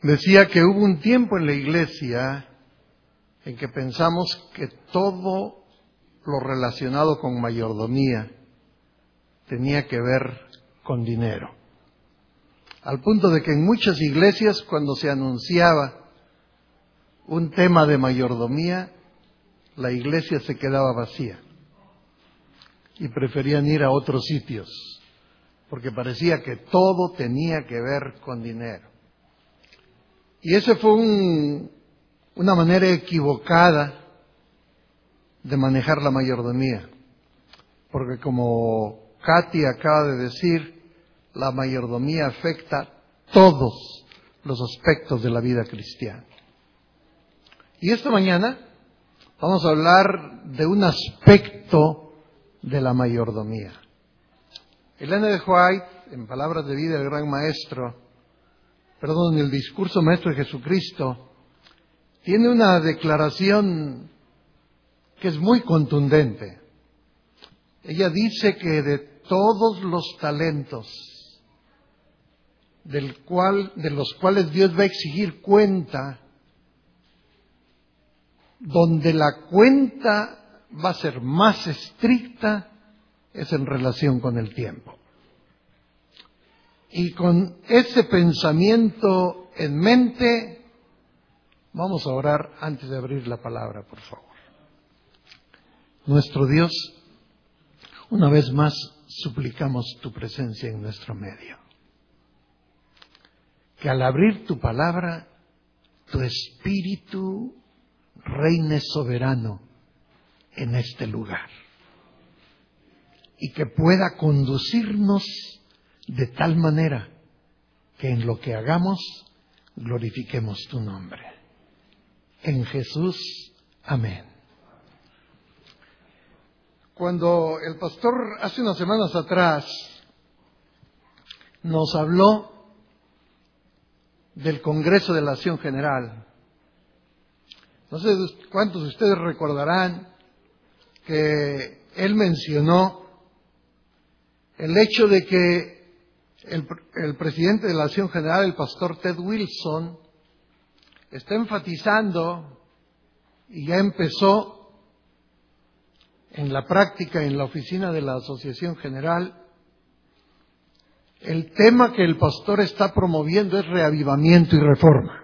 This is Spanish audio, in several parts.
Decía que hubo un tiempo en la iglesia en que pensamos que todo lo relacionado con mayordomía tenía que ver con dinero. Al punto de que en muchas iglesias, cuando se anunciaba un tema de mayordomía, la iglesia se quedaba vacía y preferían ir a otros sitios, porque parecía que todo tenía que ver con dinero. Y esa fue una manera equivocada de manejar la mayordomía, porque como Katy acaba de decir, la mayordomía afecta todos los aspectos de la vida cristiana. Y esta mañana vamos a hablar de un aspecto de la mayordomía. Ellen G. White, en Palabras de Vida del Gran Maestro, en el Discurso Maestro de Jesucristo, tiene una declaración que es muy contundente. Ella dice que de todos los talentos de los cuales Dios va a exigir cuenta, donde la cuenta va a ser más estricta es en relación con el tiempo. Y con ese pensamiento en mente, vamos a orar antes de abrir la palabra, por favor. Nuestro Dios, una vez más suplicamos tu presencia en nuestro medio. Que al abrir tu palabra, tu Espíritu reine soberano en este lugar. Y que pueda conducirnos de tal manera que en lo que hagamos glorifiquemos tu nombre. En Jesús, amén. Cuando el pastor hace unas semanas atrás nos habló del Congreso de la Acción General, no sé cuántos de ustedes recordarán que él mencionó el hecho de que el presidente de la Acción General, el pastor Ted Wilson, está enfatizando y ya empezó en la práctica en la oficina de la Asociación General. El tema que el pastor está promoviendo es reavivamiento y reforma.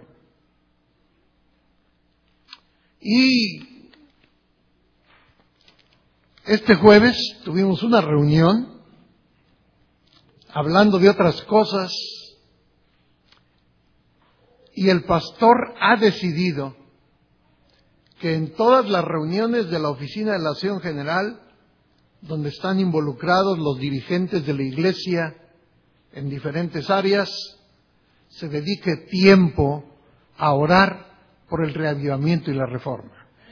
Y este jueves tuvimos una reunión hablando de otras cosas y el pastor ha decidido que en todas las reuniones de la Oficina de la Acción General, donde están involucrados los dirigentes de la Iglesia en diferentes áreas, se dedique tiempo a orar por el reavivamiento y la reforma.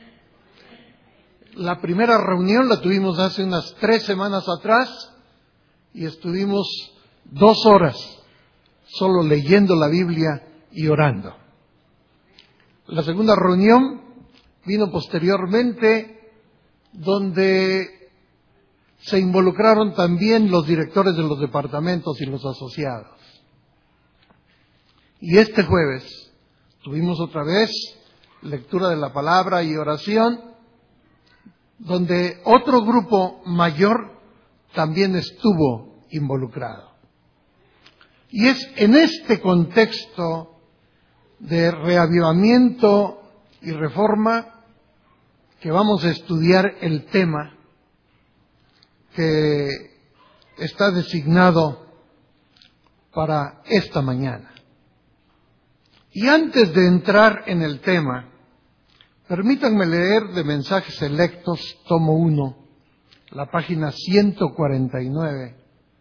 La primera reunión la tuvimos hace unas 3 semanas atrás y estuvimos 2 horas solo leyendo la Biblia y orando. La segunda reunión vino posteriormente, donde se involucraron también los directores de los departamentos y los asociados. Y este jueves tuvimos otra vez lectura de la palabra y oración, donde otro grupo mayor también estuvo involucrado. Y es en este contexto de reavivamiento y reforma que vamos a estudiar el tema que está designado para esta mañana. Y antes de entrar en el tema, permítanme leer de Mensajes Selectos, tomo 1, la página 149,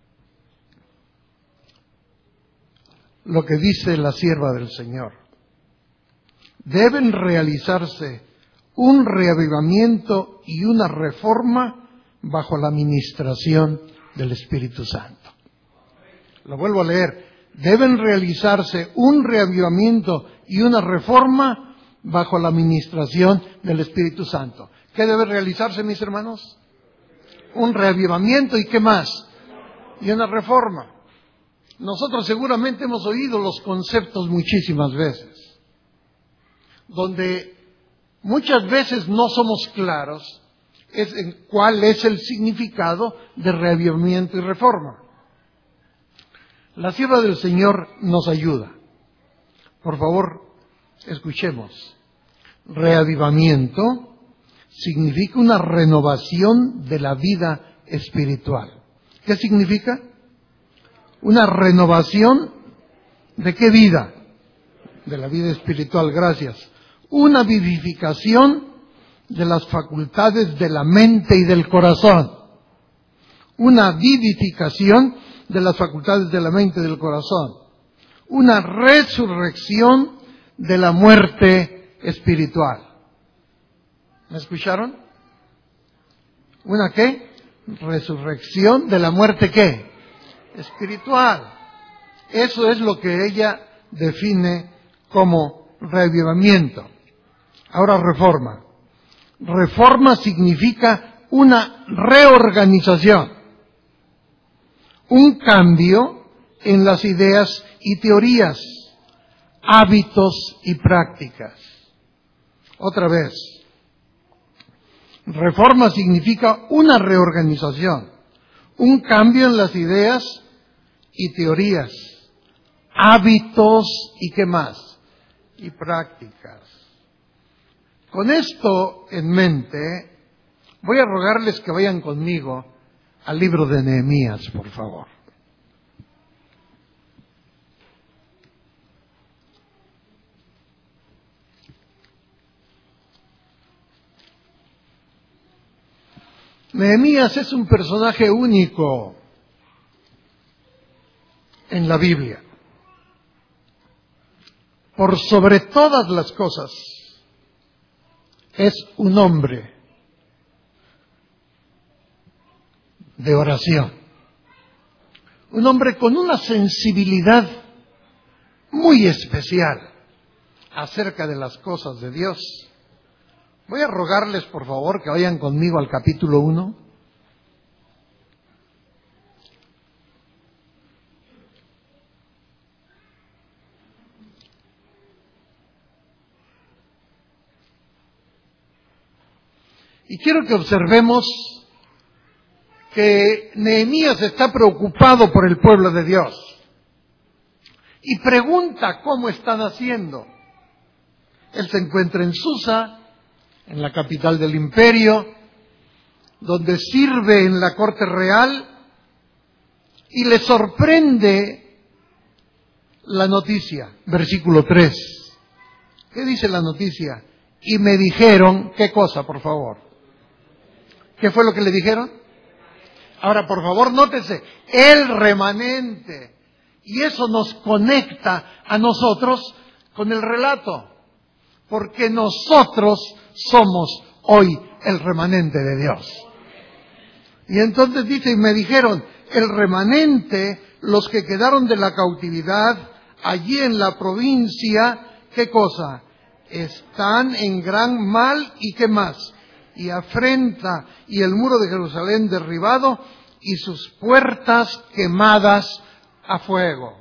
lo que dice la sierva del Señor. Deben realizarse un reavivamiento y una reforma bajo la administración del Espíritu Santo. Lo vuelvo a leer. Deben realizarse un reavivamiento y una reforma bajo la administración del Espíritu Santo. ¿Qué debe realizarse, mis hermanos? Un reavivamiento y ¿qué más? Y una reforma. Nosotros seguramente hemos oído los conceptos muchísimas veces, donde muchas veces no somos claros en cuál es el significado de reavivamiento y reforma. La sierva del Señor nos ayuda. Por favor, escuchemos. Reavivamiento significa una renovación de la vida espiritual. ¿Qué significa? Una renovación ¿de qué vida? De la vida espiritual, gracias. Una vivificación de las facultades de la mente y del corazón. Una vivificación de las facultades de la mente y del corazón. Una resurrección de la muerte espiritual. ¿Me escucharon? ¿Una qué? Resurrección de la muerte ¿qué? Espiritual. Eso es lo que ella define como reavivamiento. Ahora reforma. Reforma significa una reorganización, un cambio en las ideas y teorías, hábitos y prácticas. Otra vez, reforma significa una reorganización, un cambio en las ideas y teorías, hábitos y ¿qué más? Y prácticas. Con esto en mente, voy a rogarles que vayan conmigo al libro de Nehemías, por favor. Nehemías es un personaje único en la Biblia. Por sobre todas las cosas, es un hombre de oración. Un hombre con una sensibilidad muy especial acerca de las cosas de Dios. Voy a rogarles, por favor, que vayan conmigo al capítulo 1. Y quiero que observemos que Nehemías está preocupado por el pueblo de Dios y pregunta cómo están haciendo. Él se encuentra en Susa, en la capital del imperio, donde sirve en la corte real, y le sorprende la noticia, versículo 3. ¿Qué dice la noticia? Y me dijeron, ¿qué cosa, por favor? ¿Qué fue lo que le dijeron? Ahora, por favor, nótese, el remanente. Y eso nos conecta a nosotros con el relato, porque nosotros somos hoy el remanente de Dios. Y entonces dice, y me dijeron, el remanente, los que quedaron de la cautividad, allí en la provincia, ¿qué cosa? Están en gran mal, ¿y qué más? Y afrenta, y el muro de Jerusalén derribado, y sus puertas quemadas a fuego.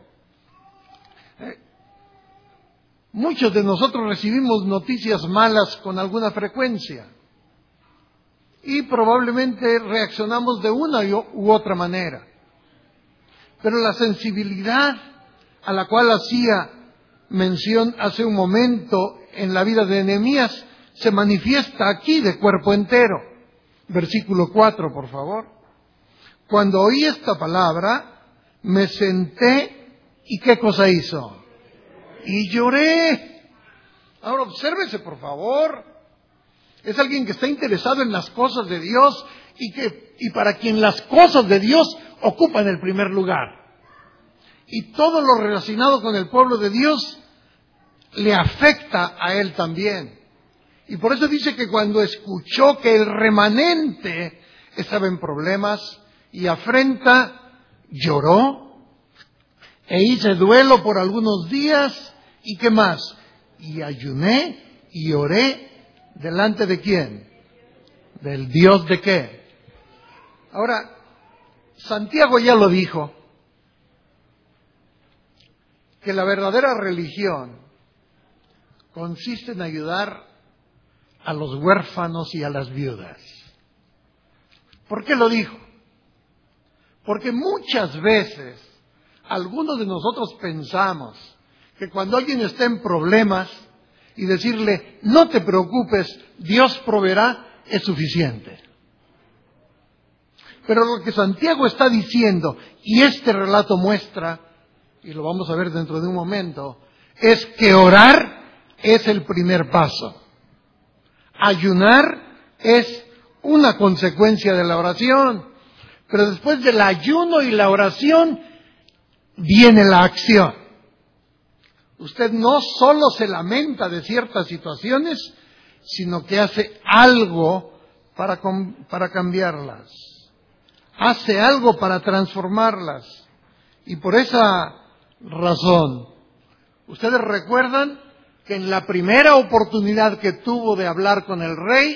Muchos de nosotros recibimos noticias malas con alguna frecuencia y probablemente reaccionamos de una u otra manera. Pero la sensibilidad a la cual hacía mención hace un momento en la vida de Nehemías se manifiesta aquí de cuerpo entero. Versículo 4, por favor. Cuando oí esta palabra, me senté y ¿qué cosa hizo? Y lloré. Ahora obsérvese, por favor. Es alguien que está interesado en las cosas de Dios y para quien las cosas de Dios ocupan el primer lugar. Y todo lo relacionado con el pueblo de Dios le afecta a él también. Y por eso dice que cuando escuchó que el remanente estaba en problemas y afrenta, lloró e hice duelo por algunos días. ¿Y qué más? Y ayuné y oré delante de quién? Del Dios de qué. Ahora, Santiago ya lo dijo. que la verdadera religión consiste en ayudar a los huérfanos y a las viudas. ¿Por qué lo dijo? Porque muchas veces algunos de nosotros pensamos que cuando alguien está en problemas y decirle, no te preocupes, Dios proveerá, es suficiente. Pero lo que Santiago está diciendo, y este relato muestra, y lo vamos a ver dentro de un momento, es que orar es el primer paso. Ayunar es una consecuencia de la oración, pero después del ayuno y la oración viene la acción. Usted no solo se lamenta de ciertas situaciones, sino que hace algo para cambiarlas. Hace algo para transformarlas. Y por esa razón, ustedes recuerdan que en la primera oportunidad que tuvo de hablar con el rey,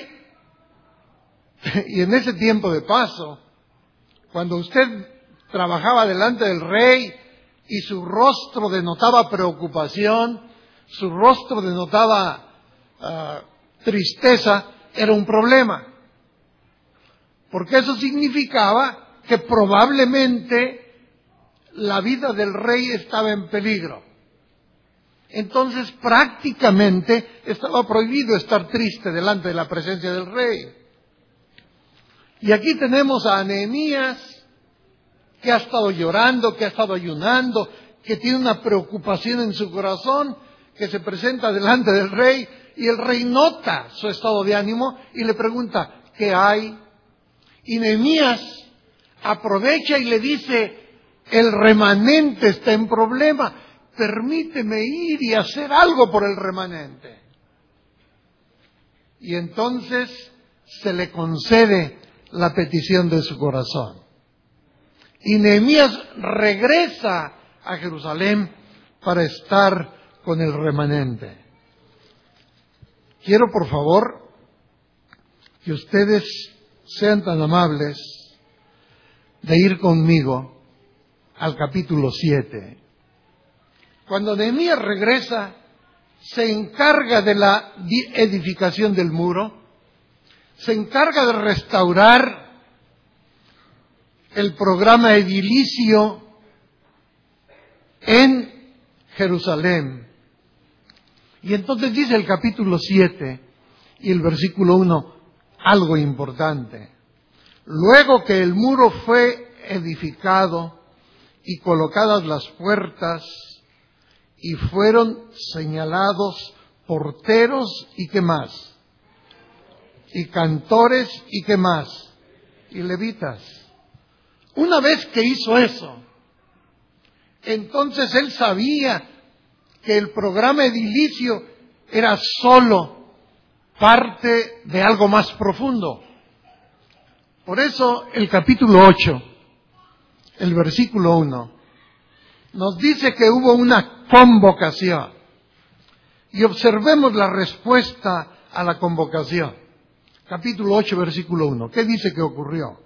y en ese tiempo de paso, cuando usted trabajaba delante del rey y su rostro denotaba preocupación, su rostro denotaba tristeza, era un problema. Porque eso significaba que probablemente la vida del rey estaba en peligro. Entonces prácticamente estaba prohibido estar triste delante de la presencia del rey. Y aquí tenemos a Nehemías, que ha estado llorando, que ha estado ayunando, que tiene una preocupación en su corazón, que se presenta delante del rey, y el rey nota su estado de ánimo y le pregunta, ¿qué hay? Y Nehemías aprovecha y le dice, el remanente está en problema, permíteme ir y hacer algo por el remanente. Y entonces se le concede la petición de su corazón. Y Nehemías regresa a Jerusalén para estar con el remanente. Quiero, por favor, que ustedes sean tan amables de ir conmigo al capítulo 7. Cuando Nehemías regresa, se encarga de la edificación del muro, se encarga de restaurar el programa edilicio en Jerusalén. Y entonces dice el capítulo 7 y el versículo 1 algo importante. Luego que el muro fue edificado y colocadas las puertas y fueron señalados porteros y qué más, y cantores y qué más, y levitas. Una vez que hizo eso, entonces él sabía que el programa edilicio era solo parte de algo más profundo. Por eso el capítulo 8, el versículo 1, nos dice que hubo una convocación. Y observemos la respuesta a la convocación. Capítulo 8, versículo 1. ¿Qué dice que ocurrió?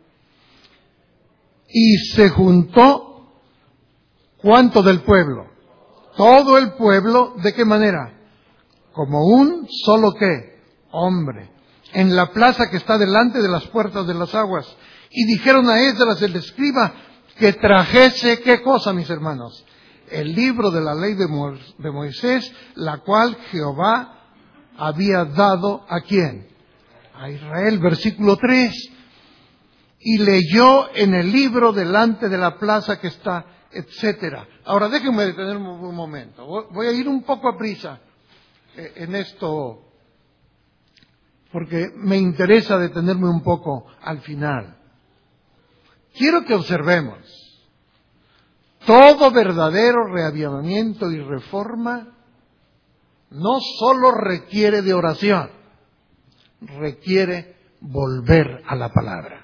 Y se juntó, ¿cuánto del pueblo? Todo el pueblo, ¿de qué manera? Como un solo ¿qué? Hombre. En la plaza que está delante de las puertas de las aguas. Y dijeron a Esdras el escriba que trajese, ¿qué cosa, mis hermanos? El libro de la ley de Moisés, la cual Jehová había dado ¿a quién? A Israel. Versículo 3. Y leyó en el libro delante de la plaza que está, etcétera. Ahora déjenme detenerme un momento. Voy a ir un poco a prisa en esto, porque me interesa detenerme un poco al final. Quiero que observemos. Todo verdadero reavivamiento y reforma no solo requiere de oración, requiere volver a la palabra.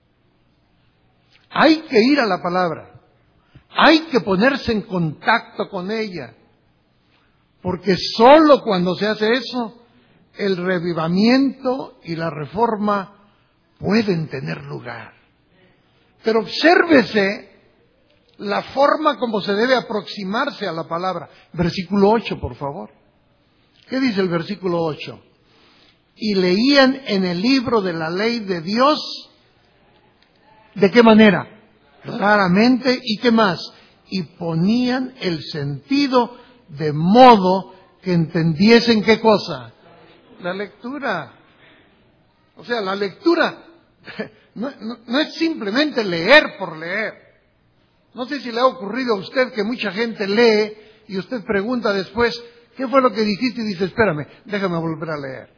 Hay que ir a la palabra, hay que ponerse en contacto con ella, porque solo cuando se hace eso, el reavivamiento y la reforma pueden tener lugar. Pero obsérvese la forma como se debe aproximarse a la palabra. Versículo 8, por favor. ¿Qué dice el versículo 8? Y leían en el libro de la ley de Dios, ¿de qué manera? Claramente, ¿y qué más? Y ponían el sentido de modo que entendiesen ¿qué cosa? La lectura. O sea, la lectura no es simplemente leer por leer. No sé si le ha ocurrido a usted que mucha gente lee y usted pregunta después, ¿qué fue lo que dijiste? Y dice, espérame, déjame volver a leer.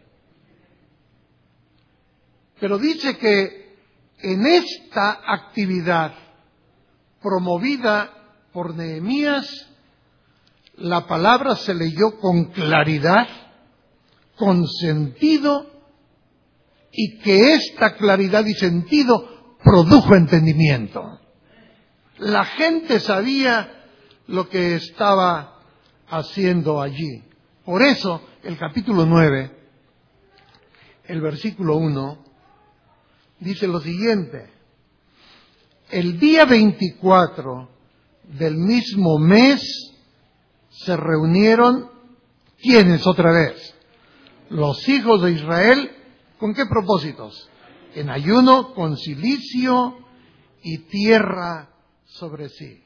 Pero dice que en esta actividad promovida por Nehemías, la palabra se leyó con claridad, con sentido, y que esta claridad y sentido produjo entendimiento. La gente sabía lo que estaba haciendo allí. Por eso, el capítulo 9, el versículo 1, dice lo siguiente: el día 24 del mismo mes se reunieron, ¿quiénes otra vez? Los hijos de Israel, ¿con qué propósitos? En ayuno, con cilicio y tierra sobre sí.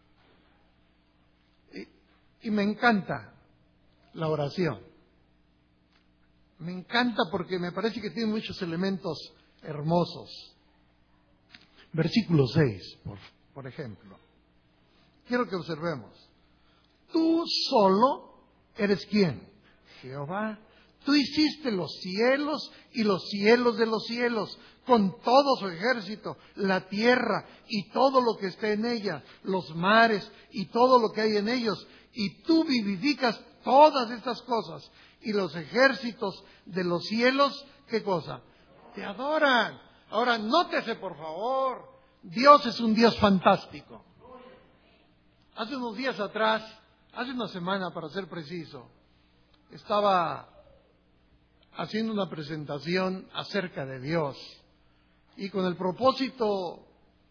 Y me encanta la oración. Me encanta porque me parece que tiene muchos elementos hermosos. Versículo 6, por ejemplo. Quiero que observemos. Tú solo eres ¿quién? Jehová. Tú hiciste los cielos y los cielos de los cielos, con todo su ejército, la tierra y todo lo que esté en ella, los mares y todo lo que hay en ellos. Y tú vivificas todas estas cosas. Y los ejércitos de los cielos, ¿qué cosa? Te adoran. Ahora, nótese por favor, Dios es un Dios fantástico. Hace unos días atrás, hace una semana para ser preciso, estaba haciendo una presentación acerca de Dios y con el propósito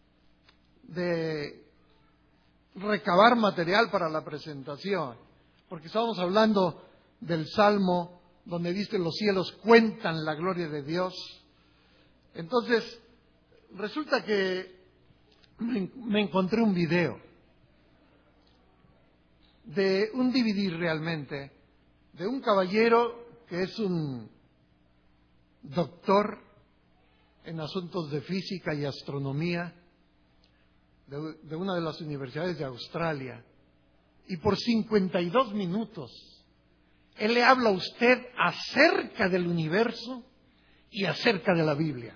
de recabar material para la presentación, porque estábamos hablando del Salmo donde dice los cielos cuentan la gloria de Dios. Entonces, resulta que me encontré un video de un DVD realmente, de un caballero que es un doctor en asuntos de física y astronomía de una de las universidades de Australia, y por 52 minutos él le habla a usted acerca del universo y acerca de la Biblia.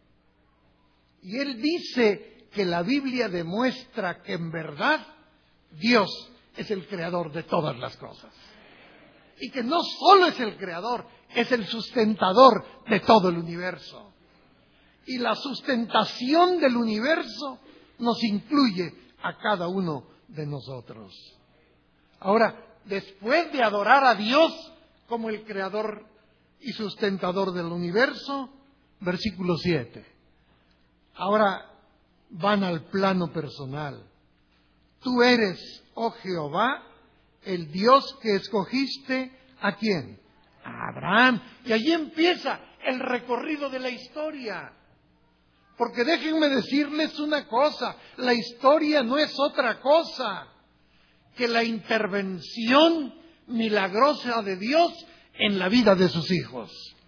Y él dice que la Biblia demuestra que en verdad Dios es el creador de todas las cosas. Y que no solo es el creador, es el sustentador de todo el universo. Y la sustentación del universo nos incluye a cada uno de nosotros. Ahora, después de adorar a Dios como el creador y sustentador del universo, versículo 7. Ahora van al plano personal. Tú eres, oh Jehová, el Dios que escogiste, ¿a quién? A Abraham. Y allí empieza el recorrido de la historia. Porque déjenme decirles una cosa, la historia no es otra cosa que la intervención milagrosa de Dios en la vida de sus hijos.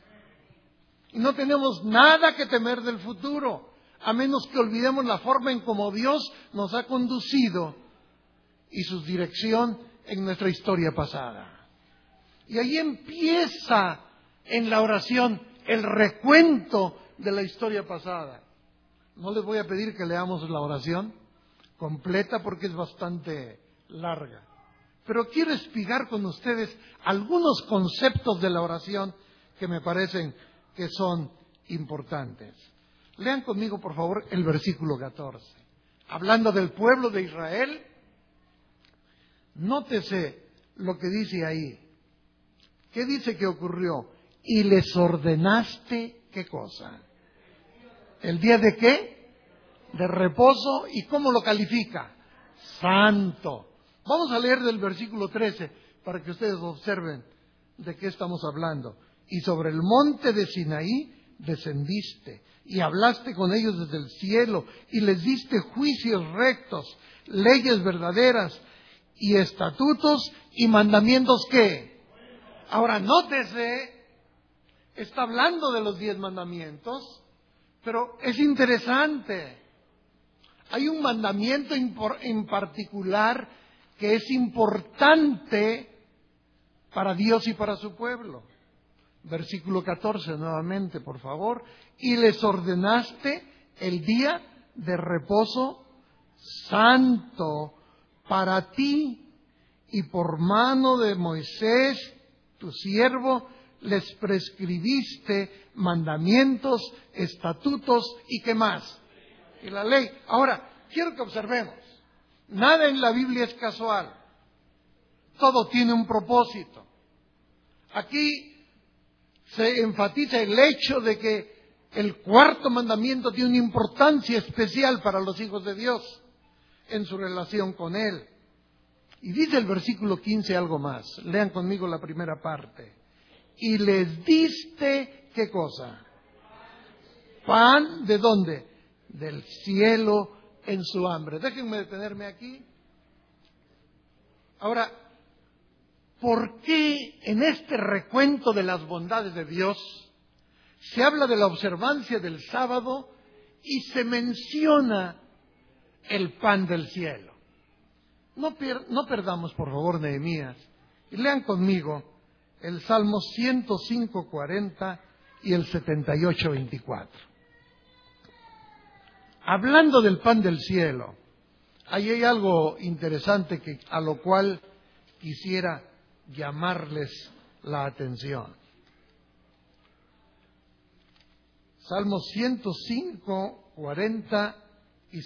Y no tenemos nada que temer del futuro, a menos que olvidemos la forma en cómo Dios nos ha conducido y su dirección en nuestra historia pasada. Y ahí empieza en la oración el recuento de la historia pasada. No les voy a pedir que leamos la oración completa porque es bastante larga. Pero quiero explicar con ustedes algunos conceptos de la oración que me parecen que son importantes. Lean conmigo, por favor, el versículo 14. Hablando del pueblo de Israel, nótese lo que dice ahí. ¿Qué dice que ocurrió? Y les ordenaste, ¿qué cosa? ¿El día de qué? De reposo. ¿Y cómo lo califica? santo. Vamos a leer del versículo 13 para que ustedes observen de qué estamos hablando. Y sobre el monte de Sinaí descendiste y hablaste con ellos desde el cielo y les diste juicios rectos, leyes verdaderas y estatutos y mandamientos que. Ahora nótese, está hablando de los 10 mandamientos, pero es interesante. Hay un mandamiento en particular que es importante para Dios y para su pueblo. Versículo 14 nuevamente, por favor. Y les ordenaste el día de reposo santo para ti, y por mano de Moisés, tu siervo, les prescribiste mandamientos, estatutos y qué más. Y la ley. Ahora, quiero que observemos. Nada en la Biblia es casual. Todo tiene un propósito. Aquí se enfatiza el hecho de que el cuarto mandamiento tiene una importancia especial para los hijos de Dios en su relación con Él. Y dice el versículo 15 algo más. Lean conmigo la primera parte. Y les diste, ¿qué cosa? Pan, ¿de dónde? Del cielo en su hambre. Déjenme detenerme aquí. Ahora, ¿por qué en este recuento de las bondades de Dios se habla de la observancia del sábado y se menciona el pan del cielo? No perdamos, por favor, Nehemías, y lean conmigo el Salmo 105:40 y el 78:24. Hablando del pan del cielo, ahí hay algo interesante a lo cual quisiera llamarles la atención. Salmo 105:40 y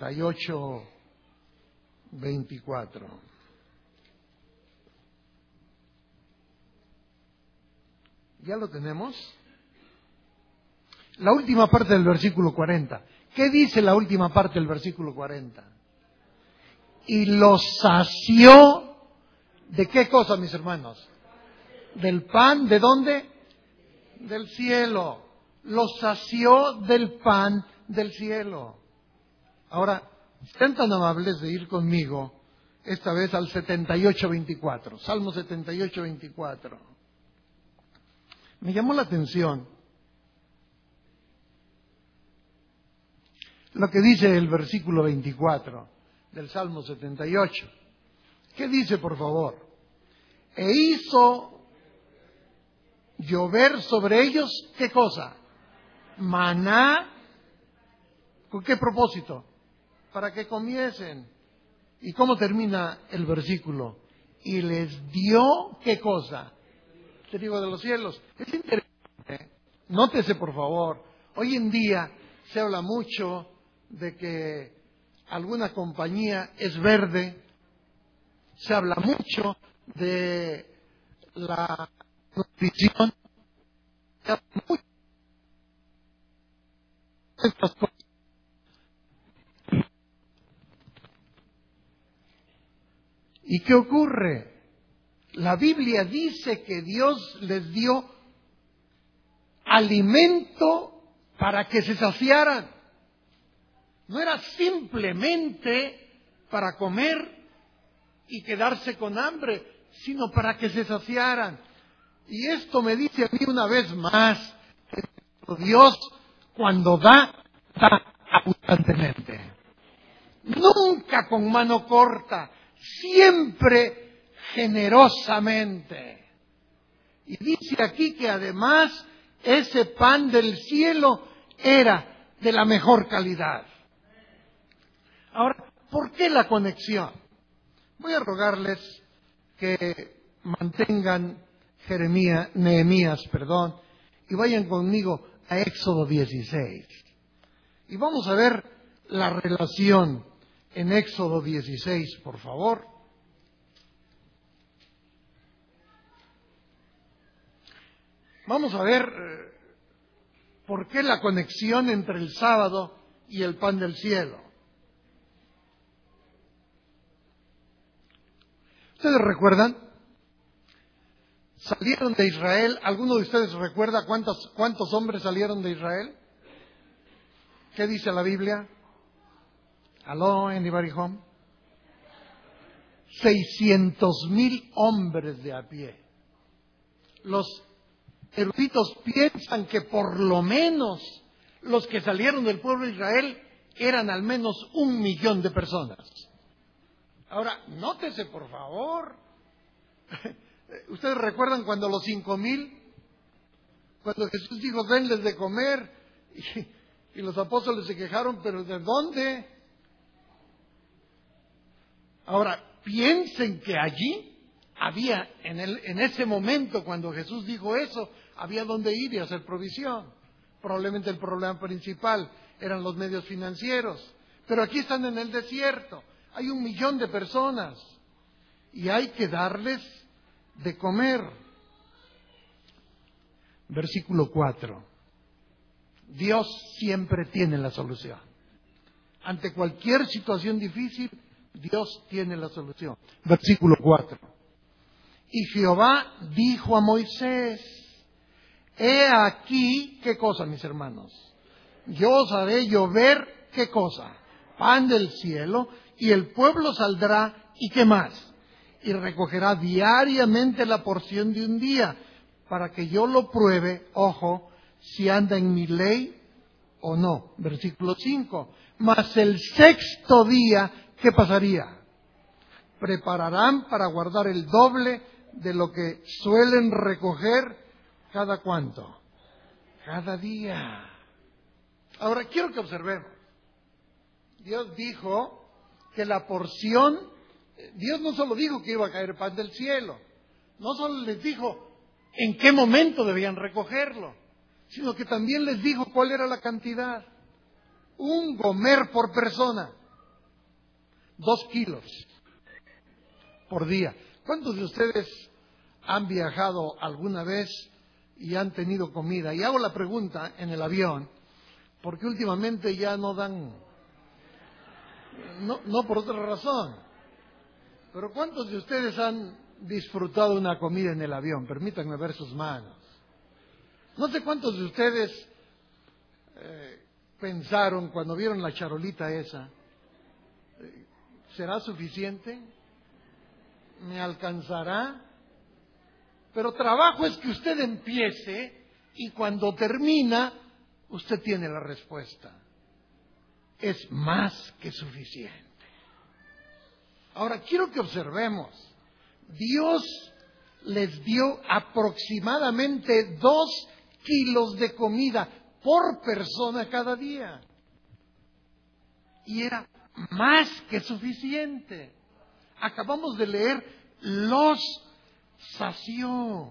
78:24. ¿Ya lo tenemos? La última parte del versículo 40. ¿Qué dice la última parte del versículo 40? Y los sació, ¿de qué cosa, mis hermanos? Del pan, ¿de dónde? Del cielo. Los sació del pan del cielo. Ahora, estén tan amables de ir conmigo, esta vez al 78:24. Salmo 78:24. Me llamó la atención lo que dice el versículo 24 del Salmo 78. ¿Qué dice, por favor? E hizo llover sobre ellos, ¿qué cosa? Maná. ¿Con qué propósito? Para que comiesen. ¿Y cómo termina el versículo? Y les dio, ¿qué cosa? Trigo de los cielos. Es interesante. Nótese, por favor. Hoy en día se habla mucho de que alguna compañía es verde. Se habla mucho de la nutrición. Se habla mucho de estas cosas. ¿Y qué ocurre? La Biblia dice que Dios les dio alimento para que se saciaran. No era simplemente para comer y quedarse con hambre, sino para que se saciaran. Y esto me dice a mí una vez más que Dios, cuando da abundantemente. Nunca con mano corta, siempre generosamente. Y dice aquí que además ese pan del cielo era de la mejor calidad. Ahora, ¿por qué la conexión? Voy a rogarles que mantengan Nehemías, y vayan conmigo a Éxodo 16. Y vamos a ver la relación en Éxodo 16, por favor. Vamos a ver por qué la conexión entre el sábado y el pan del cielo. ¿Ustedes recuerdan? Salieron de Israel. ¿Alguno de ustedes recuerda cuántos hombres salieron de Israel? ¿Qué dice la Biblia? Hello, anybody home? 600,000 hombres de a pie. Los eruditos piensan que por lo menos los que salieron del pueblo de Israel eran al menos 1,000,000 de personas. Ahora, nótese por favor. ¿Ustedes recuerdan cuando los 5,000, cuando Jesús dijo, denles de comer, y los apóstoles se quejaron, pero ¿de dónde? Ahora, piensen que allí había, en ese momento, cuando Jesús dijo eso, había donde ir y hacer provisión. Probablemente el problema principal eran los medios financieros. Pero aquí están en el desierto. Hay 1,000,000 de personas. Y hay que darles de comer. Versículo 4. Dios siempre tiene la solución. Ante cualquier situación difícil, Dios tiene la solución. Versículo 4. Y Jehová dijo a Moisés, he aquí, ¿qué cosa, mis hermanos? Yo os haré llover, ¿qué cosa? Pan del cielo, y el pueblo saldrá, ¿y qué más? Y recogerá diariamente la porción de un día, para que yo lo pruebe, ojo, si anda en mi ley o no. Versículo 5. Mas el sexto día, ¿qué pasaría? Prepararán para guardar el doble de lo que suelen recoger cada cuánto. Cada día. Ahora quiero que observemos. Dios dijo que la porción, Dios no solo dijo que iba a caer pan del cielo, no solo les dijo en qué momento debían recogerlo, sino que también les dijo cuál era la cantidad. 1 gomer por persona. 2 kilos por día. ¿Cuántos de ustedes han viajado alguna vez y han tenido comida? Y hago la pregunta en el avión, porque últimamente ya no dan, no por otra razón, pero ¿cuántos de ustedes han disfrutado una comida en el avión? Permítanme ver sus manos. No sé cuántos de ustedes pensaron cuando vieron la charolita esa, ¿será suficiente? ¿Me alcanzará? Pero trabajo es que usted empiece y cuando termina, usted tiene la respuesta. Es más que suficiente. Ahora, quiero que observemos. Dios les dio aproximadamente 2 kilos de comida por persona cada día. Y era más que suficiente. Acabamos de leer, los sació.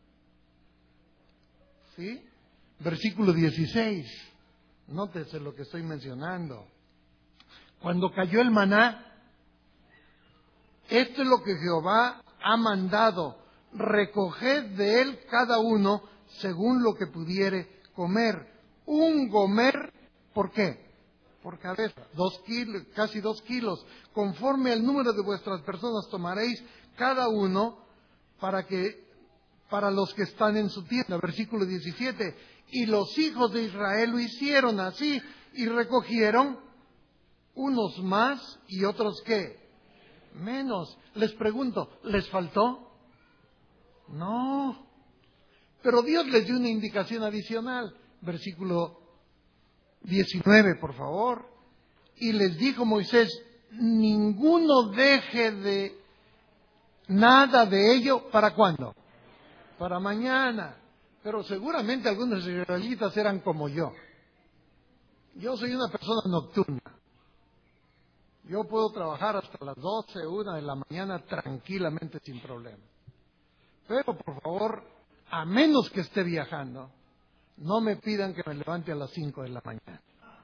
¿Sí? Versículo 16. Nótese lo que estoy mencionando. Cuando cayó el maná, esto es lo que Jehová ha mandado. Recoged de él cada uno según lo que pudiere comer. 1 gomer, ¿por qué? Por cabeza, 2 kilos, casi 2 kilos. Conforme al número de vuestras personas tomaréis cada uno para los que están en su tienda. Versículo 17. Y los hijos de Israel lo hicieron así y recogieron unos más y otros ¿qué? Menos. Les pregunto, ¿les faltó? No. Pero Dios les dio una indicación adicional. Versículo 19, por favor. Y les dijo Moisés, ninguno deje de nada de ello, ¿para cuándo? Para mañana. Pero seguramente algunos israelitas eran como yo. Yo soy una persona nocturna. Yo puedo trabajar hasta las 12, 1 de la mañana tranquilamente sin problema. Pero por favor, a menos que esté viajando, no me pidan que me levante a las 5 de la mañana.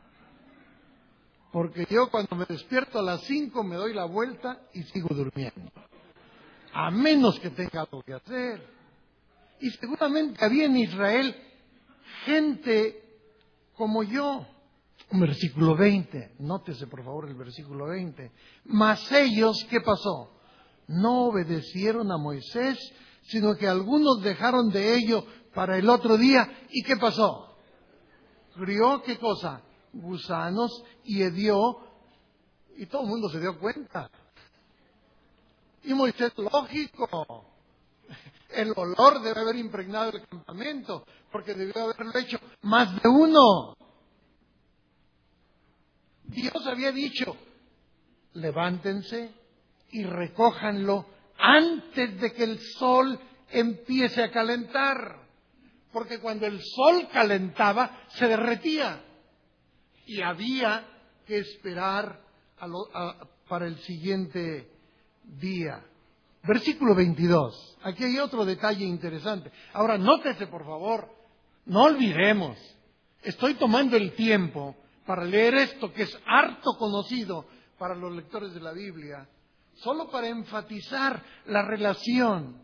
Porque yo cuando me despierto a las 5 me doy la vuelta y sigo durmiendo. A menos que tenga algo que hacer. Y seguramente había en Israel gente como yo. Versículo 20, nótese por favor el versículo 20. Mas ellos, ¿qué pasó? no obedecieron a Moisés, sino que algunos dejaron de ello para el otro día. ¿Y qué pasó? Crió, ¿qué cosa? Gusanos y hedió, y todo el mundo se dio cuenta. Y Moisés, lógico, el olor debe haber impregnado el campamento, porque debió haberlo hecho más de uno. Dios había dicho, levántense y recójanlo antes de que el sol empiece a calentar, porque cuando el sol calentaba se derretía y había que esperar para el siguiente día. Versículo 22. Aquí hay otro detalle interesante. Ahora, nótese, por favor, no olvidemos, estoy tomando el tiempo para leer esto que es harto conocido para los lectores de la Biblia, solo para enfatizar la relación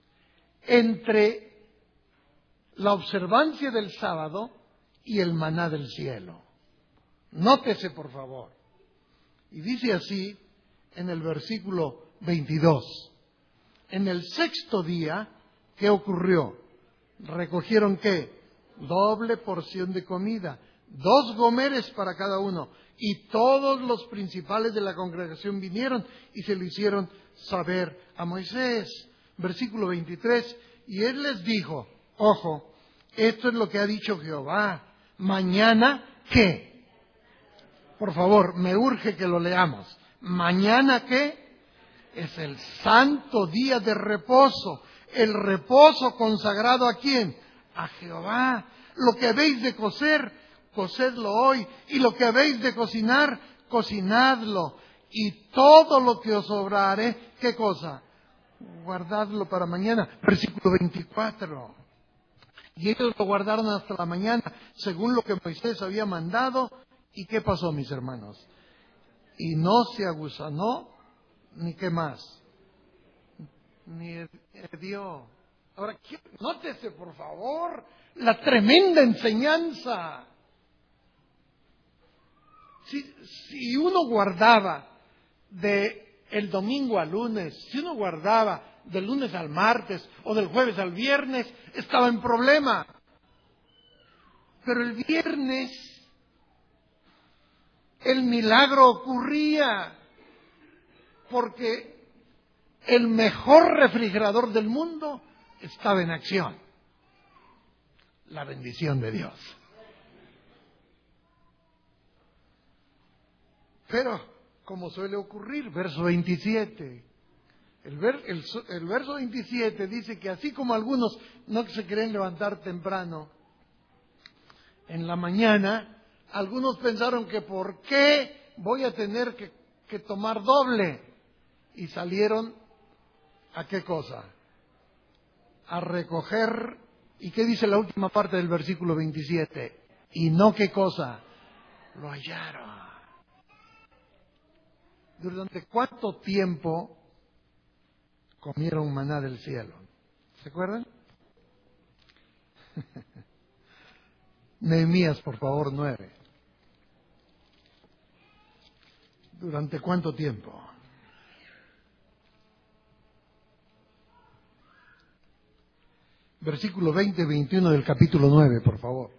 entre la observancia del sábado y el maná del cielo. Nótese, por favor. Y dice así en el versículo 22. En el sexto día, ¿qué ocurrió? ¿Recogieron qué? Doble porción de comida, 2 gomeres para cada uno. Y todos los principales de la congregación vinieron y se lo hicieron saber a Moisés. Versículo 23. Y él les dijo, ojo, esto es lo que ha dicho Jehová. Mañana, ¿qué? Por favor, me urge que lo leamos. Mañana, ¿qué? Es el santo día de reposo. El reposo consagrado ¿a quién? A Jehová. Lo que habéis de cocer, cocedlo hoy. Y lo que habéis de cocinar, cocinadlo. Y todo lo que os sobrare, ¿qué cosa? Guardadlo para mañana. Versículo 24. Y ellos lo guardaron hasta la mañana, según lo que Moisés había mandado. ¿Y qué pasó, mis hermanos? Y no se agusanó, ni qué más, ni hedió. Ahora, nótese, por favor, la tremenda enseñanza. Si uno guardaba de el domingo al lunes, si uno guardaba del lunes al martes o del jueves al viernes, estaba en problema. Pero el viernes el milagro ocurría porque el mejor refrigerador del mundo estaba en acción. La bendición de Dios. Pero, como suele ocurrir, verso 27. El verso 27 dice que así como algunos no se quieren levantar temprano en la mañana, algunos pensaron que ¿por qué voy a tener que tomar doble? Y salieron ¿a qué cosa? A recoger. ¿Y qué dice la última parte del versículo 27? Y no qué cosa, lo hallaron. ¿Durante cuánto tiempo comieron maná del cielo? ¿Se acuerdan? Nehemías, por favor, 9. ¿Durante cuánto tiempo? Versículo 20 y 21 del capítulo 9, por favor.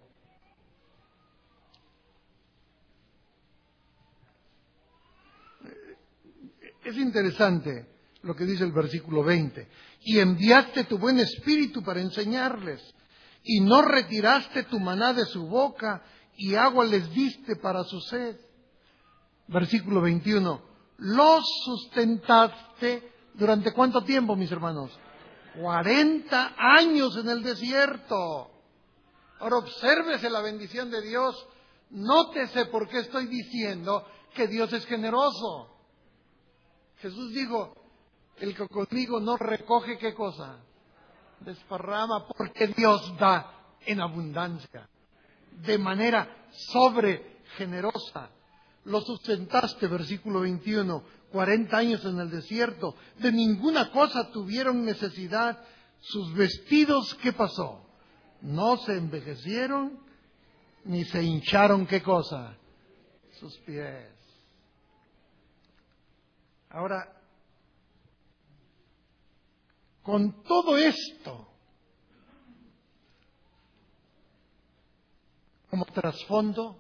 Es interesante lo que dice el versículo 20. Y enviaste tu buen espíritu para enseñarles, y no retiraste tu maná de su boca, y agua les diste para su sed. Versículo 21. Los sustentaste ¿durante cuánto tiempo, mis hermanos? 40 años en el desierto. Ahora obsérvese la bendición de Dios. Nótese por qué estoy diciendo que Dios es generoso. Jesús dijo, el que conmigo no recoge, ¿qué cosa? Desparrama, porque Dios da en abundancia, de manera sobre generosa. Lo sustentaste, versículo 21, 40 años en el desierto, de ninguna cosa tuvieron necesidad. Sus vestidos, ¿qué pasó? No se envejecieron, ni se hincharon, ¿qué cosa? Sus pies. Ahora, con todo esto como trasfondo,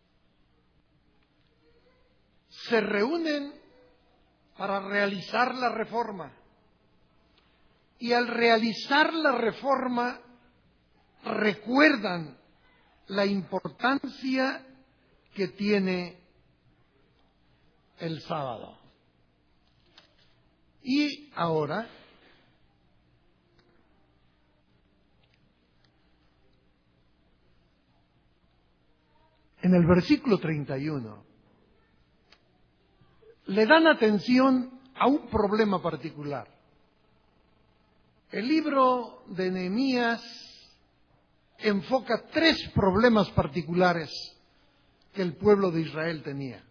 se reúnen para realizar la reforma. Y al realizar la reforma, recuerdan la importancia que tiene el sábado. Y ahora, en el versículo 31, le dan atención a un problema particular. El libro de Nehemías enfoca 3 problemas particulares que el pueblo de Israel tenía.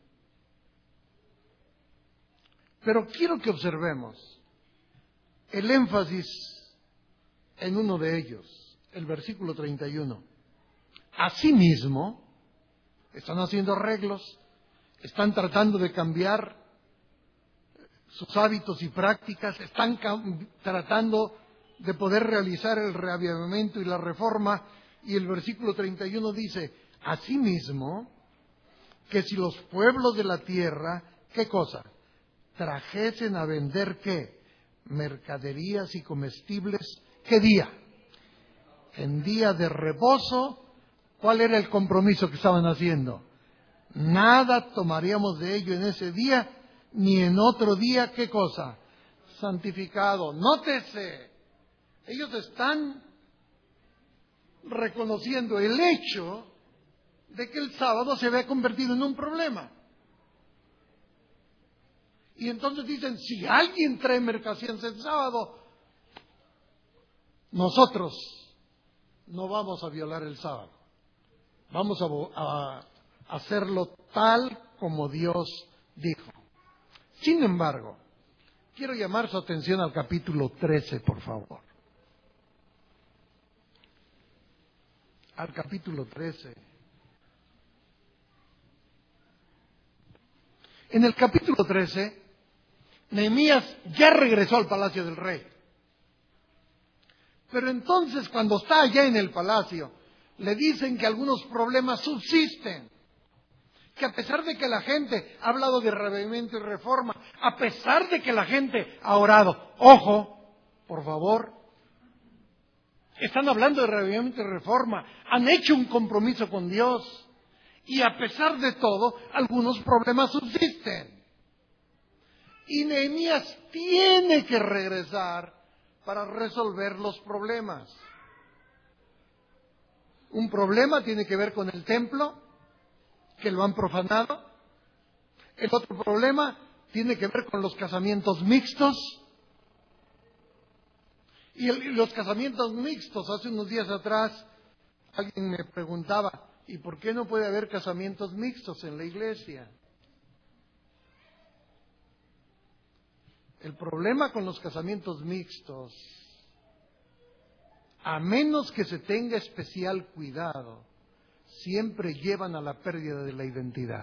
Pero quiero que observemos el énfasis en uno de ellos, el versículo 31. Asimismo, están haciendo arreglos, están tratando de cambiar sus hábitos y prácticas, están tratando de poder realizar el reavivamiento y la reforma, y el versículo 31 dice, asimismo, que si los pueblos de la tierra, ¿qué cosa? Trajesen a vender, ¿qué? Mercaderías y comestibles, ¿qué día? En día de reposo. ¿Cuál era el compromiso que estaban haciendo? Nada tomaríamos de ello en ese día, ni en otro día, ¿qué cosa? Santificado. Nótese, ellos están reconociendo el hecho de que el sábado se había convertido en un problema. Y entonces dicen, si alguien trae mercancías el sábado, nosotros no vamos a violar el sábado. Vamos a hacerlo tal como Dios dijo. Sin embargo, quiero llamar su atención al capítulo 13, por favor. Al capítulo 13. En el capítulo 13, Nehemías ya regresó al palacio del rey. Pero entonces, cuando está allá en el palacio, le dicen que algunos problemas subsisten. Que a pesar de que la gente ha hablado de reavivamiento y reforma, a pesar de que la gente ha orado, ojo, por favor, están hablando de reavivamiento y reforma, han hecho un compromiso con Dios, y a pesar de todo, algunos problemas subsisten. Y Nehemías tiene que regresar para resolver los problemas. Un problema tiene que ver con el templo, que lo han profanado. El otro problema tiene que ver con los casamientos mixtos. Y los casamientos mixtos, hace unos días atrás, alguien me preguntaba, ¿y por qué no puede haber casamientos mixtos en la iglesia? El problema con los casamientos mixtos, a menos que se tenga especial cuidado, siempre llevan a la pérdida de la identidad.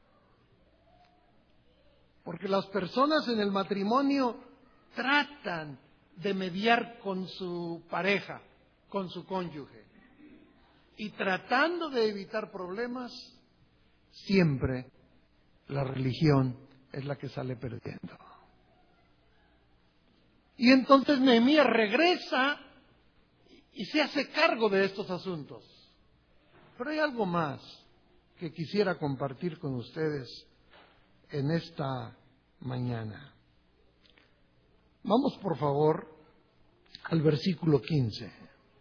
Porque las personas en el matrimonio tratan de mediar con su pareja, con su cónyuge. Y tratando de evitar problemas, siempre la religión es la que sale perdiendo. Y entonces Nehemías regresa y se hace cargo de estos asuntos. Pero hay algo más que quisiera compartir con ustedes en esta mañana. Vamos, por favor, al versículo 15.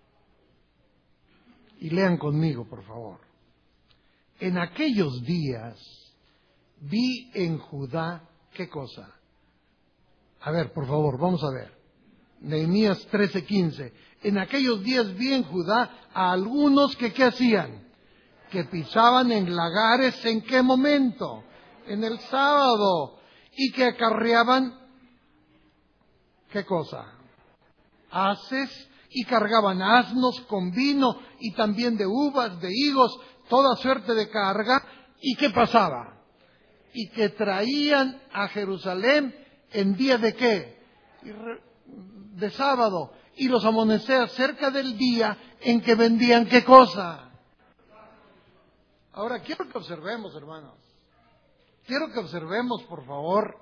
Y lean conmigo, por favor. En aquellos días vi en Judá, ¿qué cosa? A ver, por favor, vamos a ver. Nehemías 13:15. En aquellos días vi en Judá a algunos que ¿qué hacían? Que pisaban en lagares, ¿en qué momento? En el sábado. Y que acarreaban, ¿qué cosa? Haces, y cargaban asnos con vino y también de uvas, de higos, toda suerte de carga. ¿Y qué pasaba? Y que traían a Jerusalén en día de ¿qué? de sábado y los amonesté acerca del día en que vendían ¿qué cosa? Ahora quiero que observemos, hermanos. Quiero que observemos, por favor.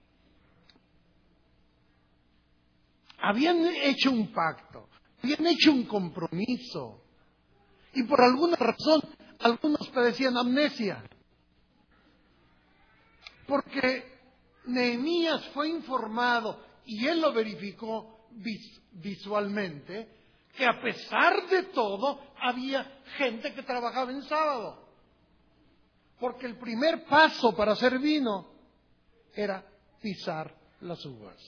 Habían hecho un pacto, habían hecho un compromiso. Y por alguna razón, algunos padecían amnesia. Porque Nehemías fue informado, y él lo verificó visualmente, que a pesar de todo, había gente que trabajaba en sábado. Porque el primer paso para hacer vino era pisar las uvas.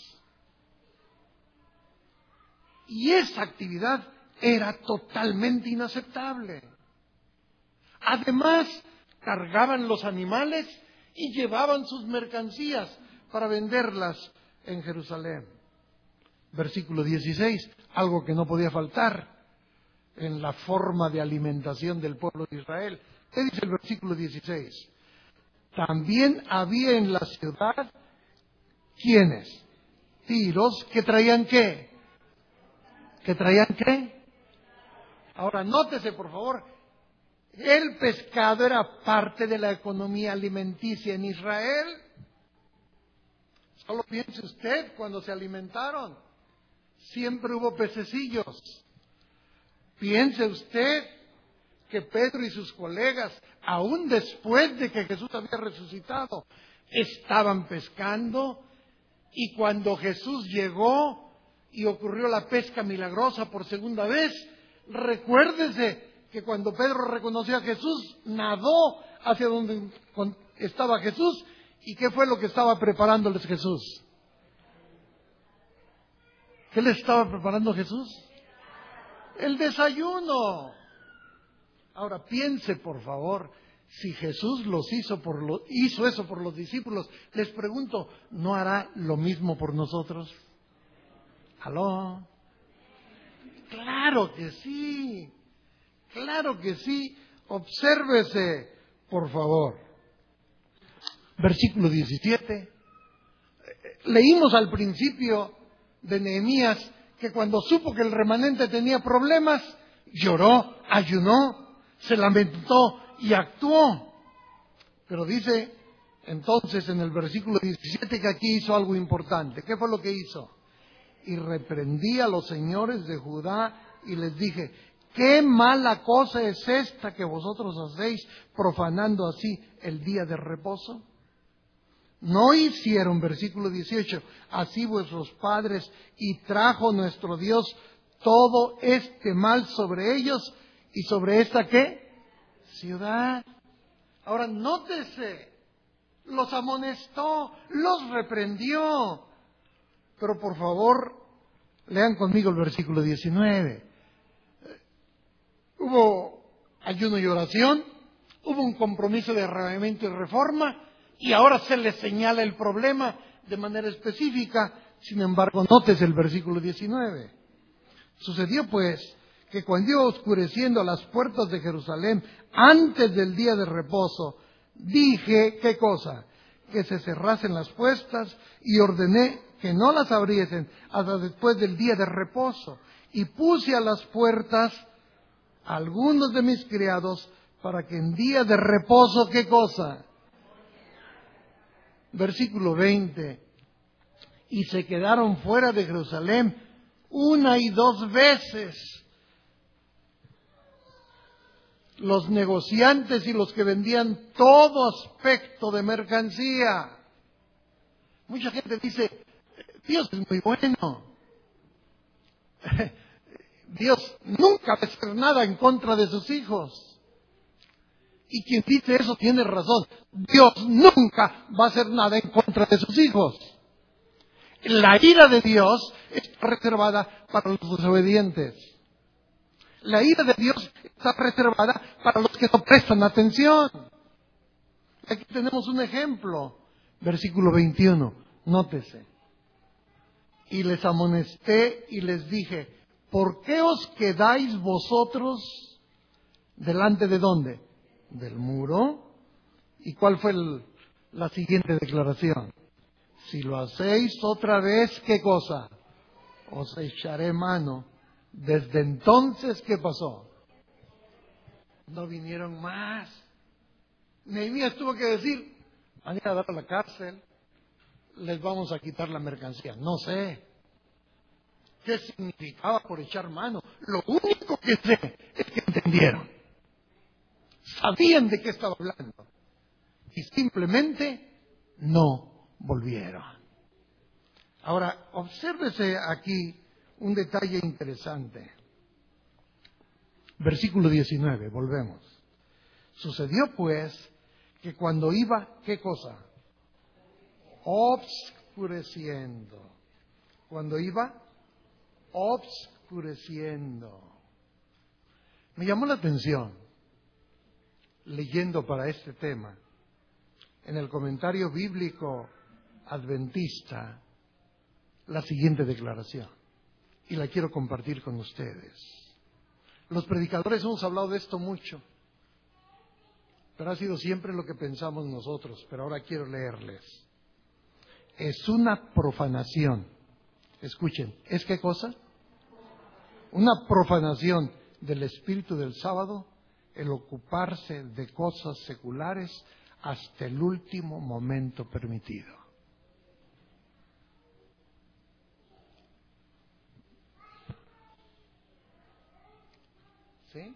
Y esa actividad era totalmente inaceptable. Además, cargaban los animales y llevaban sus mercancías para venderlas en Jerusalén. Versículo 16, algo que no podía faltar en la forma de alimentación del pueblo de Israel. ¿Qué dice el versículo 16? También había en la ciudad, ¿quiénes? Tiros, que traían ¿qué? ¿Que traían qué? Ahora, nótese, por favor, el pescado era parte de la economía alimenticia en Israel. Solo piense usted, cuando se alimentaron, siempre hubo pececillos. Piense usted que Pedro y sus colegas, aún después de que Jesús había resucitado, estaban pescando, y cuando Jesús llegó y ocurrió la pesca milagrosa por segunda vez, recuérdese que cuando Pedro reconoció a Jesús, nadó hacia donde estaba Jesús. ¿Y qué fue lo que estaba preparándoles Jesús? ¿Qué le estaba preparando Jesús? El desayuno. Ahora piense, por favor, si Jesús hizo eso por los discípulos, les pregunto, ¿no hará lo mismo por nosotros? ¿Aló? Claro que sí. Claro que sí. Obsérvese, por favor. Versículo 17. Leímos al principio de Nehemías que cuando supo que el remanente tenía problemas, lloró, ayunó, se lamentó y actuó. Pero dice entonces en el versículo 17 que aquí hizo algo importante. ¿Qué fue lo que hizo? Y reprendí a los señores de Judá y les dije, ¿qué mala cosa es esta que vosotros hacéis profanando así el día de reposo? No hicieron, versículo 18, así vuestros padres, y trajo nuestro Dios todo este mal sobre ellos y sobre esta ¿qué? Ciudad. Ahora nótese, los amonestó, los reprendió. Pero por favor, lean conmigo el versículo 19. Hubo ayuno y oración, hubo un compromiso de arrebatamiento y reforma, y ahora se les señala el problema de manera específica. Sin embargo, nótese el versículo 19. Sucedió pues que cuando iba oscureciendo las puertas de Jerusalén antes del día de reposo, dije, ¿qué cosa? Que se cerrasen las puertas y ordené que no las abriesen hasta después del día de reposo. Y puse a las puertas a algunos de mis criados para que en día de reposo, ¿qué cosa? Versículo 20. Y se quedaron fuera de Jerusalén 1 y 2 veces los negociantes y los que vendían todo aspecto de mercancía. Mucha gente dice, Dios es muy bueno. Dios nunca va a hacer nada en contra de sus hijos. Y quien dice eso tiene razón. Dios nunca va a hacer nada en contra de sus hijos. La ira de Dios está reservada para los desobedientes. La ira de Dios está reservada para los que no prestan atención. Aquí tenemos un ejemplo. Versículo 21. Nótese. Y les amonesté y les dije, ¿por qué os quedáis vosotros delante de dónde? Del muro. ¿Y cuál fue la siguiente declaración? Si lo hacéis otra vez, ¿qué cosa? os echaré mano. Desde entonces, ¿qué pasó? No vinieron más. Nehemías tuvo que decir, van a ir a dar a la cárcel, les vamos a quitar la mercancía. No sé qué significaba por echar mano. Lo único que sé es que entendieron. Sabían de qué estaba hablando. Y simplemente no volvieron. Ahora, obsérvese aquí un detalle interesante. Versículo 19, volvemos. Sucedió pues que cuando iba, ¿qué cosa? Obscureciendo. Cuando iba obscureciendo. Me llamó la atención, leyendo para este tema, en el comentario bíblico adventista, la siguiente declaración. Y la quiero compartir con ustedes. Los predicadores hemos hablado de esto mucho, pero ha sido siempre lo que pensamos nosotros. Pero ahora quiero leerles. Es una profanación. Escuchen, ¿es qué cosa? Una profanación del espíritu del sábado, el ocuparse de cosas seculares hasta el último momento permitido. ¿Sí?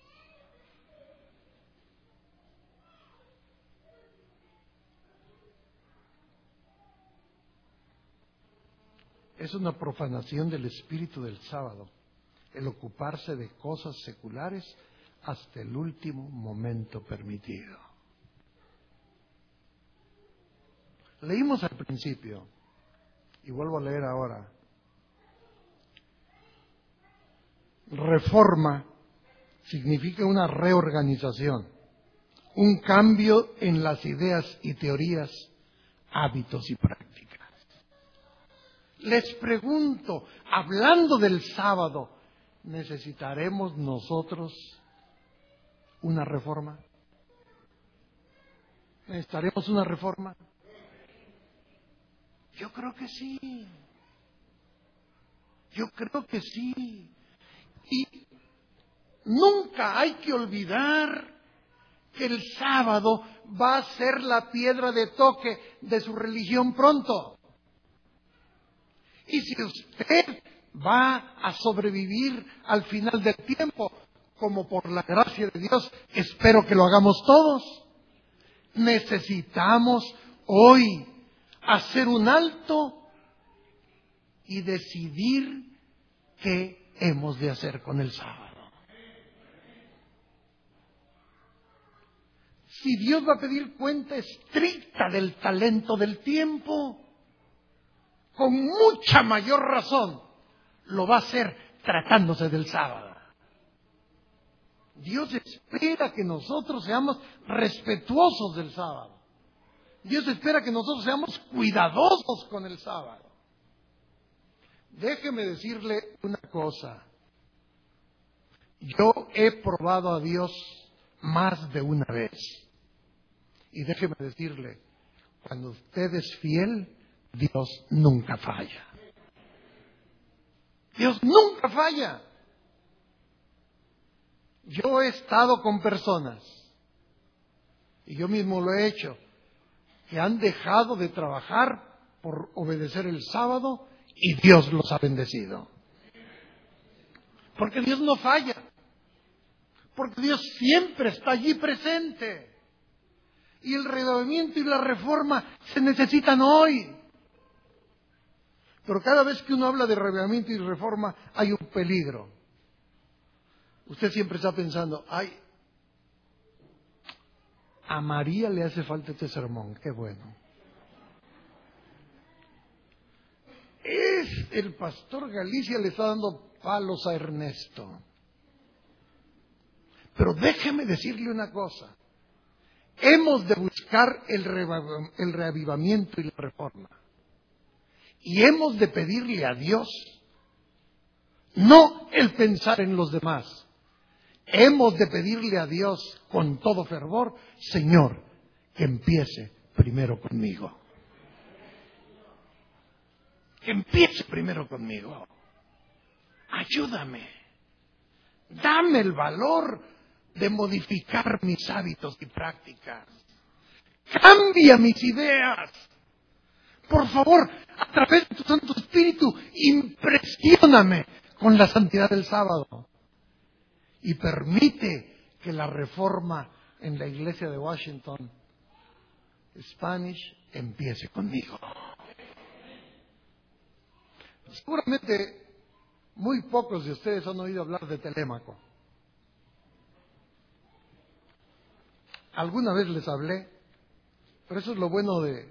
Es una profanación del espíritu del sábado, el ocuparse de cosas seculares hasta el último momento permitido. Leímos al principio, y vuelvo a leer ahora, reforma significa una reorganización, un cambio en las ideas y teorías, hábitos y prácticas. Les pregunto, hablando del sábado, ¿necesitaremos nosotros una reforma? ¿Necesitaremos una reforma? Yo creo que sí. Yo creo que sí. Y nunca hay que olvidar que el sábado va a ser la piedra de toque de su religión pronto. Y si usted va a sobrevivir al final del tiempo, como por la gracia de Dios, espero que lo hagamos todos, necesitamos hoy hacer un alto y decidir qué hemos de hacer con el sábado. Si Dios va a pedir cuenta estricta del talento del tiempo, con mucha mayor razón lo va a hacer tratándose del sábado. Dios espera que nosotros seamos respetuosos del sábado. Dios espera que nosotros seamos cuidadosos con el sábado. Déjeme decirle una cosa. Yo he probado a Dios más de una vez. Y déjeme decirle, cuando usted es fiel, Dios nunca falla. Dios nunca falla. Yo he estado con personas, y yo mismo lo he hecho, que han dejado de trabajar por obedecer el sábado y Dios los ha bendecido. Porque Dios no falla. Porque Dios siempre está allí presente. Y el reavivamiento y la reforma se necesitan hoy. Pero cada vez que uno habla de reavivamiento y reforma hay un peligro. Usted siempre está pensando, ay, a María le hace falta este sermón, qué bueno. El pastor Galicia le está dando palos a Ernesto. Pero déjeme decirle una cosa. Hemos de buscar el reavivamiento y la reforma. Y hemos de pedirle a Dios, no el pensar en los demás. Hemos de pedirle a Dios con todo fervor, Señor, que empiece primero conmigo. Que empiece primero conmigo. ayúdame, dame el valor de modificar mis hábitos y prácticas. Cambia mis ideas. Por favor, a través de tu Santo Espíritu, impresióname con la santidad del sábado. Y permite que la reforma en la iglesia de Washington, Spanish, empiece conmigo. Seguramente muy pocos de ustedes han oído hablar de Telémaco. Alguna vez les hablé, pero eso es lo bueno de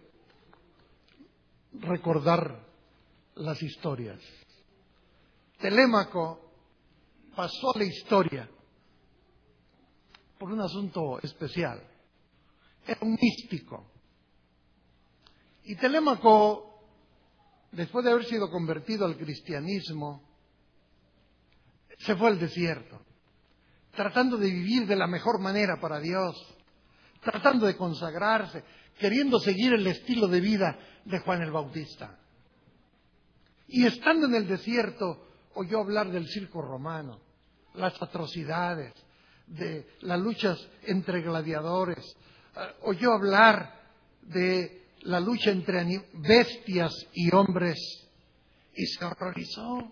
recordar las historias. Telémaco pasó a la historia por un asunto especial. Era un místico. Y Telémaco, después de haber sido convertido al cristianismo, se fue al desierto, tratando de vivir de la mejor manera para Dios, tratando de consagrarse, queriendo seguir el estilo de vida de Juan el Bautista. Y estando en el desierto, oyó hablar del circo romano, las atrocidades, de las luchas entre gladiadores, oyó hablar de la lucha entre bestias y hombres, y se horrorizó.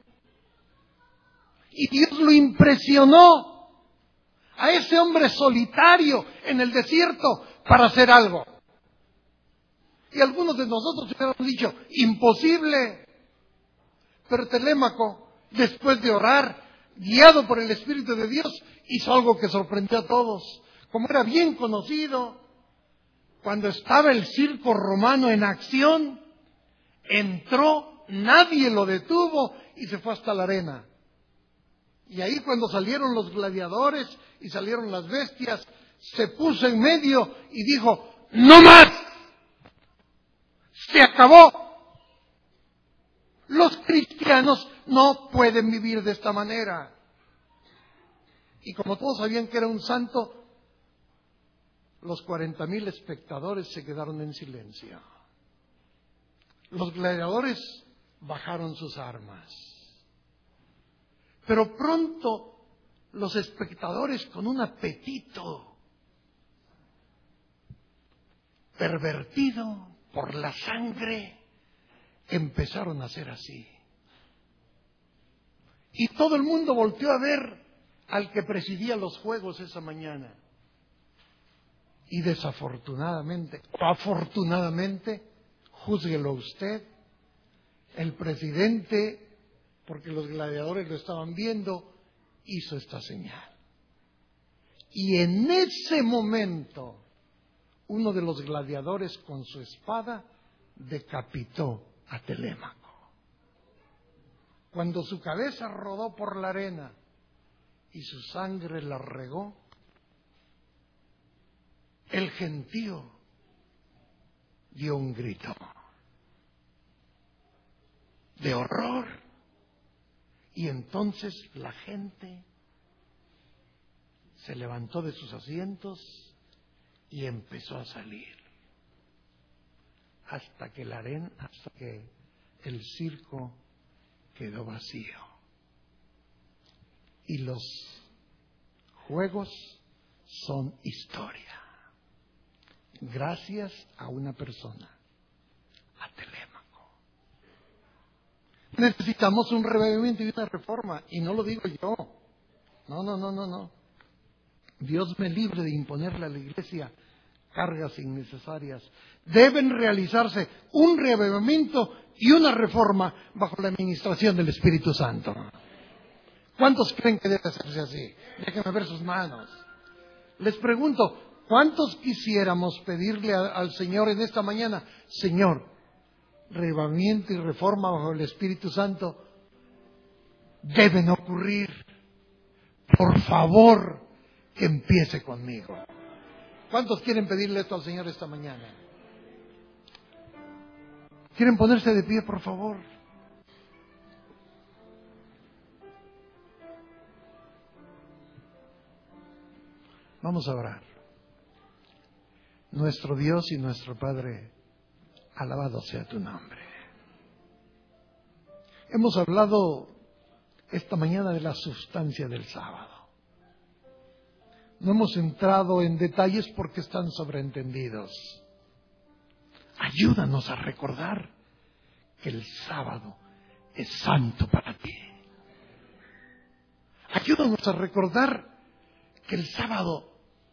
Y Dios lo impresionó a ese hombre solitario en el desierto para hacer algo. Y algunos de nosotros hubieran dicho, imposible. Pero Telémaco, después de orar, guiado por el Espíritu de Dios, hizo algo que sorprendió a todos. Como era bien conocido, cuando estaba el circo romano en acción, entró, nadie lo detuvo y se fue hasta la arena. Y ahí cuando salieron los gladiadores y salieron las bestias, se puso en medio y dijo, ¡no más! ¡Se acabó! Los cristianos no pueden vivir de esta manera. Y como todos sabían que era un santo, los 40,000 espectadores se quedaron en silencio. Los gladiadores bajaron sus armas. Pero pronto los espectadores, con un apetito pervertido por la sangre, empezaron a hacer así. Y todo el mundo volteó a ver al que presidía los juegos esa mañana. Y desafortunadamente, o afortunadamente, júzguelo usted, el presidente, porque los gladiadores lo estaban viendo, hizo esta señal. Y en ese momento, uno de los gladiadores con su espada decapitó a Telémaco. Cuando su cabeza rodó por la arena y su sangre la regó, el gentío dio un grito de horror. Y entonces la gente se levantó de sus asientos y empezó a salir. Hasta que el circo quedó vacío. Y los juegos son historia. Gracias a una persona, a Telémaco. Necesitamos un revivimiento y una reforma. Y no lo digo yo. No. Dios me libre de imponerle a la iglesia cargas innecesarias. Deben realizarse un reavivamiento y una reforma bajo la administración del Espíritu Santo. ¿Cuántos creen que debe hacerse así? Déjenme ver sus manos. Les pregunto, ¿cuántos quisiéramos pedirle al Señor en esta mañana? Señor, reavivamiento y reforma bajo el Espíritu Santo deben ocurrir. Por favor, que empiece conmigo. ¿Cuántos quieren pedirle esto al Señor esta mañana? ¿Quieren ponerse de pie, por favor? Vamos a orar. Nuestro Dios y nuestro Padre, alabado sea tu nombre. Hemos hablado esta mañana de la sustancia del sábado. No hemos entrado en detalles porque están sobreentendidos. Ayúdanos a recordar que el sábado es santo para ti. Ayúdanos a recordar que el sábado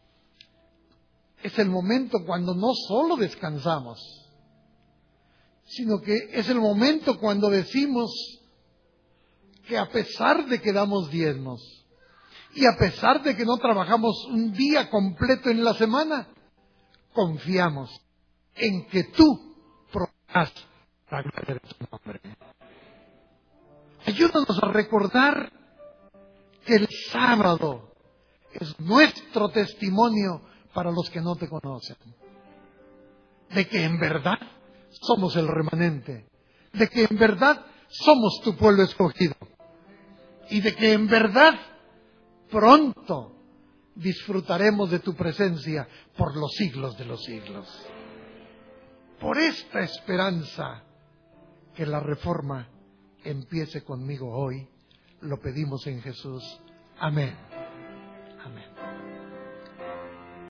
es el momento cuando no solo descansamos, sino que es el momento cuando decimos que a pesar de que damos diezmos y a pesar de que no trabajamos un día completo en la semana, confiamos en que tú proveerás la gloria de tu nombre. Ayúdanos a recordar que el sábado es nuestro testimonio para los que no te conocen. De que en verdad somos el remanente. De que en verdad somos tu pueblo escogido. Y de que en verdad pronto disfrutaremos de tu presencia por los siglos de los siglos. Por esta esperanza que la reforma empiece conmigo hoy, lo pedimos en Jesús. Amén.